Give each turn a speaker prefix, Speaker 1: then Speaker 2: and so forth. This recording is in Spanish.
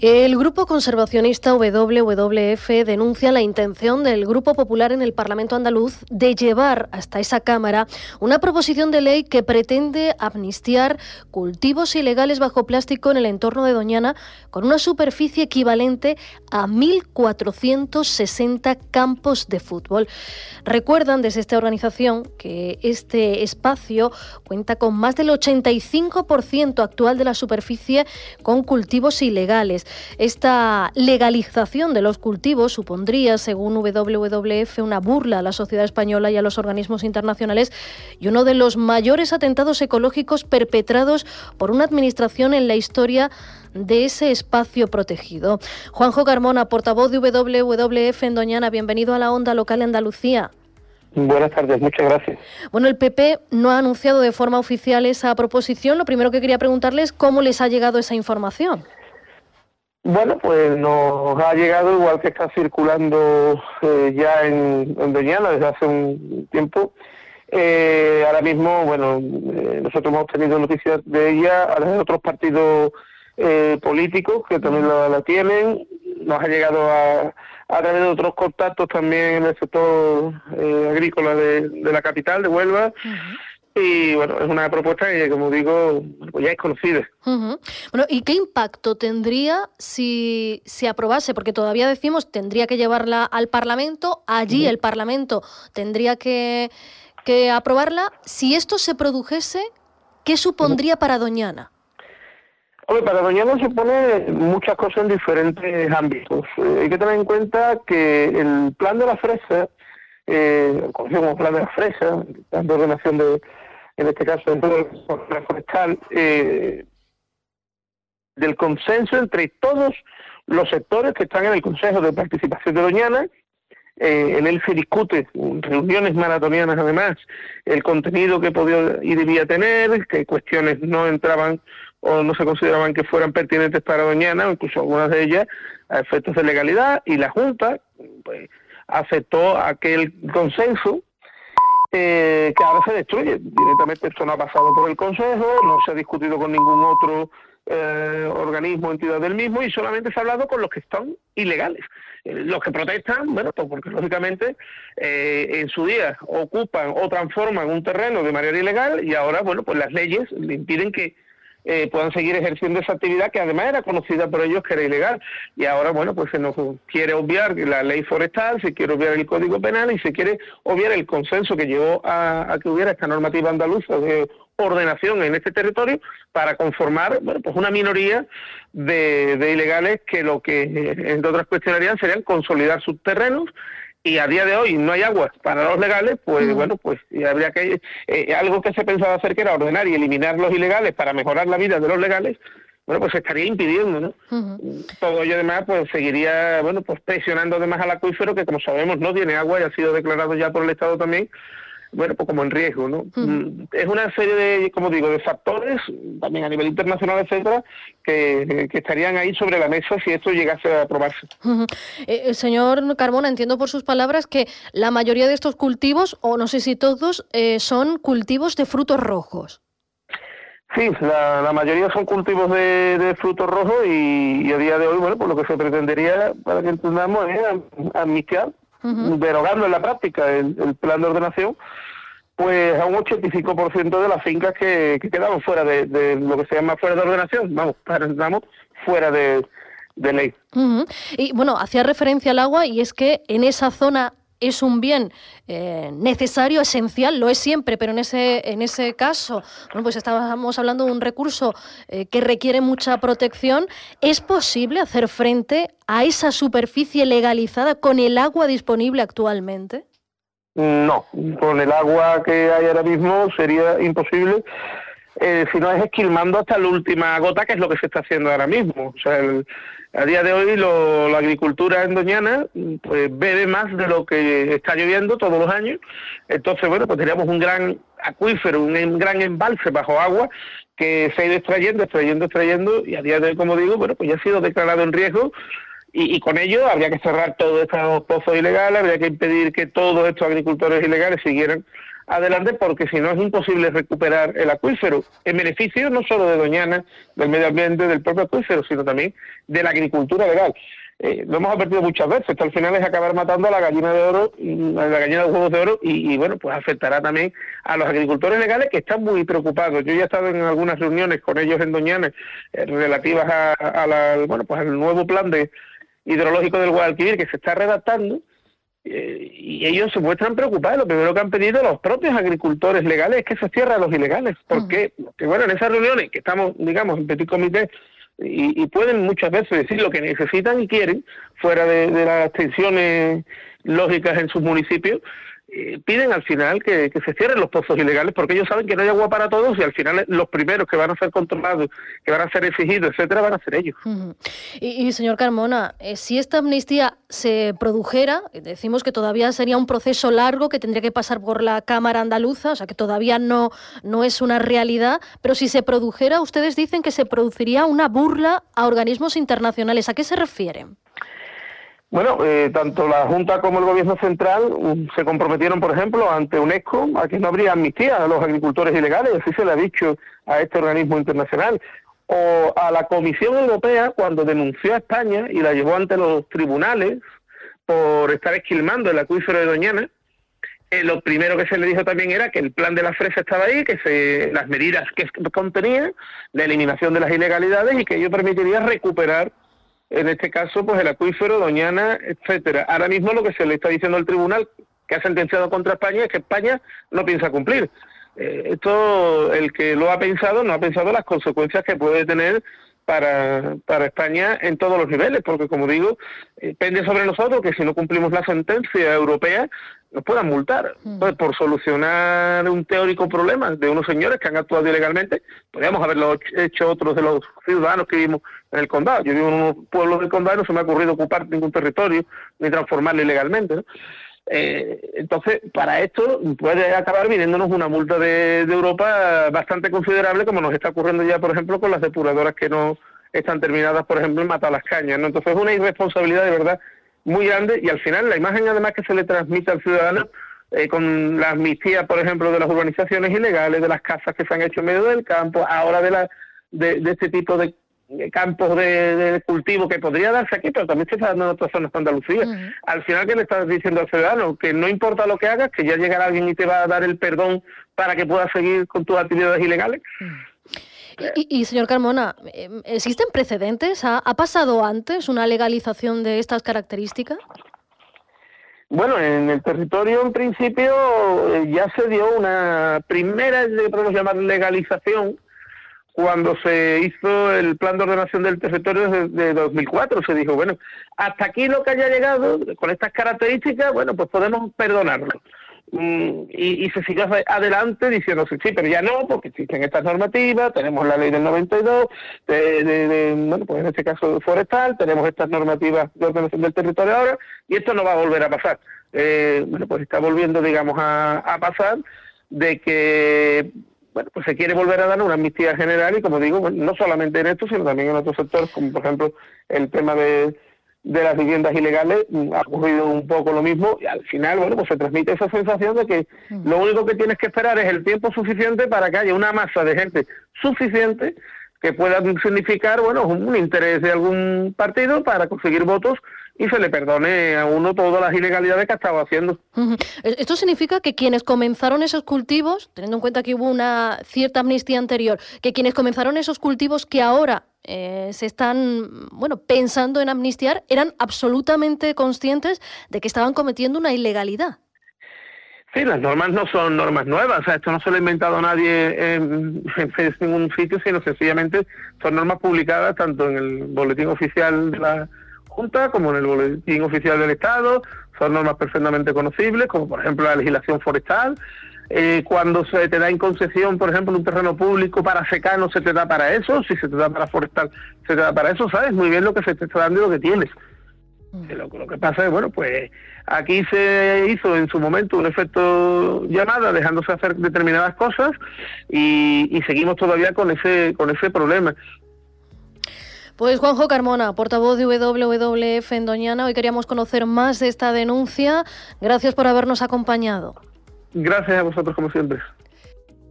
Speaker 1: El grupo conservacionista WWF denuncia la intención del Grupo Popular en el Parlamento andaluz de llevar hasta esa Cámara una proposición de ley que pretende amnistiar cultivos ilegales bajo plástico en el entorno de Doñana con una superficie equivalente a 1.460 campos de fútbol. Recuerdan desde esta organización que este espacio cuenta con más del 85% actual de la superficie con cultivos ilegales. Esta legalización de los cultivos supondría, según WWF, una burla a la sociedad española y a los organismos internacionales y uno de los mayores atentados ecológicos perpetrados por una administración en la historia de ese espacio protegido. Juanjo Carmona, portavoz de WWF en Doñana, bienvenido a la Onda Local Andalucía.
Speaker 2: Buenas tardes, muchas gracias.
Speaker 1: Bueno, el PP no ha anunciado de forma oficial esa proposición. Lo primero que quería preguntarles es cómo les ha llegado esa información.
Speaker 2: Bueno, pues nos ha llegado, igual que está circulando ya en Doñana desde hace un tiempo. Ahora mismo, bueno, nosotros hemos tenido noticias de ella, a los otros partidos políticos que también la tienen. Nos ha llegado a través de otros contactos también en el sector agrícola de la capital, de Huelva. Y bueno, es una propuesta que, como digo, pues ya es conocida.
Speaker 1: Bueno, ¿y qué impacto tendría si se aprobase? Porque todavía decimos tendría que llevarla al Parlamento, allí el Parlamento tendría que aprobarla. Si esto se produjese, ¿qué supondría para Doñana?
Speaker 2: Hombre, para Doñana supone muchas cosas en diferentes ámbitos. Hay que tener en cuenta que el plan de la fresa, conocido como plan de la fresa, el plan de ordenación en este caso dentro del forestal, del consenso entre todos los sectores que están en el Consejo de Participación de Doñana. En él se discute, reuniones maratonianas además, el contenido que podía y debía tener, qué cuestiones no entraban o no se consideraban que fueran pertinentes para Doñana, o incluso algunas de ellas a efectos de legalidad, y la Junta pues aceptó aquel consenso que ahora se destruye. Directamente esto no ha pasado por el Consejo, no se ha discutido con ningún otro organismo o entidad del mismo, y solamente se ha hablado con los que están ilegales. Los que protestan, bueno, pues porque lógicamente en su día ocupan o transforman un terreno de manera ilegal y ahora, bueno, pues las leyes le impiden que puedan seguir ejerciendo esa actividad que además era conocida por ellos que era ilegal. Y ahora, bueno, pues se nos quiere obviar la ley forestal, se quiere obviar el Código Penal y se quiere obviar el consenso que llevó a que hubiera esta normativa andaluza de ordenación en este territorio para conformar, bueno, pues una minoría de ilegales que lo que, entre otras cuestiones, harían serían consolidar sus terrenos. Y a día de hoy no hay agua para los legales, pues bueno, pues habría que algo que se pensaba hacer, que era ordenar y eliminar los ilegales para mejorar la vida de los legales, bueno, pues se estaría impidiendo, ¿no? Todo ello además pues seguiría, bueno, pues presionando además al acuífero, que como sabemos no tiene agua y ha sido declarado ya por el Estado también, bueno, pues como en riesgo, ¿no? Es una serie de, como digo, de factores, también a nivel internacional, etcétera, que estarían ahí sobre la mesa si esto llegase a aprobarse.
Speaker 1: Señor Carmona, entiendo por sus palabras que la mayoría de estos cultivos, o no sé si todos, son cultivos de frutos rojos.
Speaker 2: Sí, la mayoría son cultivos de frutos rojos y a día de hoy, bueno, pues lo que se pretendería, para que entendamos, es amnistiar, derogando en la práctica el plan de ordenación, pues a un 85% de las fincas que quedaban fuera de lo que se llama fuera de ordenación, vamos fuera de ley.
Speaker 1: Y bueno, hacía referencia al agua, y es que en esa zona es un bien necesario, esencial, lo es siempre, pero en ese caso, bueno, pues estábamos hablando de un recurso que requiere mucha protección. ¿Es posible hacer frente a esa superficie legalizada con el agua disponible actualmente?
Speaker 2: No, con el agua que hay ahora mismo sería imposible. Si no es esquilmando hasta la última gota, que es lo que se está haciendo ahora mismo. O sea, a día de hoy la agricultura en Doñana pues bebe más de lo que está lloviendo todos los años. Entonces, bueno, pues teníamos un gran acuífero, un gran embalse bajo agua que se ha ido extrayendo, y a día de hoy, como digo, bueno, pues ya ha sido declarado en riesgo. Y con ello habría que cerrar todos estos pozos ilegales, habría que impedir que todos estos agricultores ilegales siguieran adelante, porque si no es imposible recuperar el acuífero, en beneficio no solo de Doñana, del medio ambiente, del propio acuífero, sino también de la agricultura legal. Lo hemos advertido muchas veces, esto al final es acabar matando a la gallina de oro, a la gallina de huevos de oro, y bueno, pues afectará también a los agricultores legales, que están muy preocupados. Yo ya he estado en algunas reuniones con ellos en Doñana relativas pues al nuevo plan hidrológico del Guadalquivir que se está redactando, y ellos se muestran preocupados. Lo primero que han pedido los propios agricultores legales es que se cierren a los ilegales. ¿Por qué? Porque bueno, en esas reuniones que estamos, digamos, en petit comité, y pueden muchas veces decir lo que necesitan y quieren, fuera de las tensiones lógicas en sus municipios, piden al final que se cierren los pozos ilegales, porque ellos saben que no hay agua para todos, y al final los primeros que van a ser controlados, que van a ser exigidos, etcétera, van a ser ellos.
Speaker 1: Y señor Carmona, si esta amnistía se produjera, decimos que todavía sería un proceso largo que tendría que pasar por la Cámara Andaluza, o sea que todavía no es una realidad, pero si se produjera, ustedes dicen que se produciría una burla a organismos internacionales. ¿A qué se refieren?
Speaker 2: Bueno, tanto la Junta como el Gobierno Central se comprometieron, por ejemplo, ante UNESCO a que no habría amnistía a los agricultores ilegales, así se le ha dicho a este organismo internacional. O a la Comisión Europea, cuando denunció a España y la llevó ante los tribunales por estar esquilmando el acuífero de Doñana, lo primero que se le dijo también era que el plan de la fresa estaba ahí, que las medidas que contenía, la eliminación de las ilegalidades, y que ello permitiría recuperar, en este caso, pues el acuífero, Doñana, etcétera. Ahora mismo lo que se le está diciendo al tribunal, que ha sentenciado contra España, es que España no piensa cumplir. Esto, el que lo ha pensado, no ha pensado las consecuencias que puede tener para España en todos los niveles, porque, como digo, pende sobre nosotros que si no cumplimos la sentencia europea nos puedan multar. Entonces, por solucionar un teórico problema de unos señores que han actuado ilegalmente, podríamos haberlo hecho otros de los ciudadanos que vivimos en el condado. Yo vivo en unos pueblos del condado y no se me ha ocurrido ocupar ningún territorio ni transformarlo ilegalmente, ¿no? Entonces, para esto puede acabar viniéndonos una multa de Europa bastante considerable, como nos está ocurriendo ya, por ejemplo, con las depuradoras que no están terminadas, por ejemplo, en Matalascañas, ¿no? Entonces, es una irresponsabilidad de verdad muy grande, y al final la imagen además que se le transmite al ciudadano con la amnistía, por ejemplo, de las urbanizaciones ilegales, de las casas que se han hecho en medio del campo, ahora de este tipo de campos de cultivo que podría darse aquí, pero también se está dando en otras zonas de Andalucía. Al final, ¿qué le estás diciendo al ciudadano? Que no importa lo que hagas, que ya llegará alguien y te va a dar el perdón para que puedas seguir con tus actividades ilegales.
Speaker 1: Y señor Carmona, ¿existen precedentes? ¿Ha pasado antes una legalización de estas características?
Speaker 2: Bueno, en el territorio, en principio, ya se dio una primera, podemos llamar, legalización, cuando se hizo el plan de ordenación del territorio de 2004. Se dijo, bueno, hasta aquí lo que haya llegado, con estas características, bueno, pues podemos perdonarlo. Y se sigue adelante diciendo, sí, pero ya no, porque existen estas normativas, tenemos la ley del 92, bueno, pues en este caso forestal, tenemos estas normativas de ordenación del territorio ahora, y esto no va a volver a pasar. Bueno, pues está volviendo, digamos, a pasar, de que bueno, pues se quiere volver a dar una amnistía general, y como digo, bueno, no solamente en esto, sino también en otros sectores, como por ejemplo el tema de las viviendas ilegales. Ha ocurrido un poco lo mismo, y al final, bueno, pues se transmite esa sensación de que lo único que tienes que esperar es el tiempo suficiente para que haya una masa de gente suficiente que pueda significar, bueno, un interés de algún partido para conseguir votos, y se le perdone a uno todas las ilegalidades que ha estado haciendo.
Speaker 1: Esto significa que quienes comenzaron esos cultivos, teniendo en cuenta que hubo una cierta amnistía anterior, que quienes comenzaron esos cultivos que ahora se están, bueno, pensando en amnistiar, eran absolutamente conscientes de que estaban cometiendo una ilegalidad.
Speaker 2: Sí, las normas no son normas nuevas, o sea, esto no se lo ha inventado nadie en ningún sitio, sino sencillamente son normas publicadas tanto en el boletín oficial de la Junta como en el boletín oficial del Estado. Son normas perfectamente conocibles, como por ejemplo la legislación forestal. Cuando se te da en concesión, por ejemplo, un terreno público para secar, no se te da para eso. Si se te da para forestal, se te da para eso. Sabes muy bien lo que se te está dando y lo que tienes. Lo que pasa es, bueno, pues aquí se hizo en su momento un efecto llamada, dejándose hacer determinadas cosas, y seguimos todavía con ese problema.
Speaker 1: Pues Juanjo Carmona, portavoz de WWF en Doñana, hoy queríamos conocer más de esta denuncia. Gracias por habernos acompañado.
Speaker 2: Gracias a vosotros como siempre.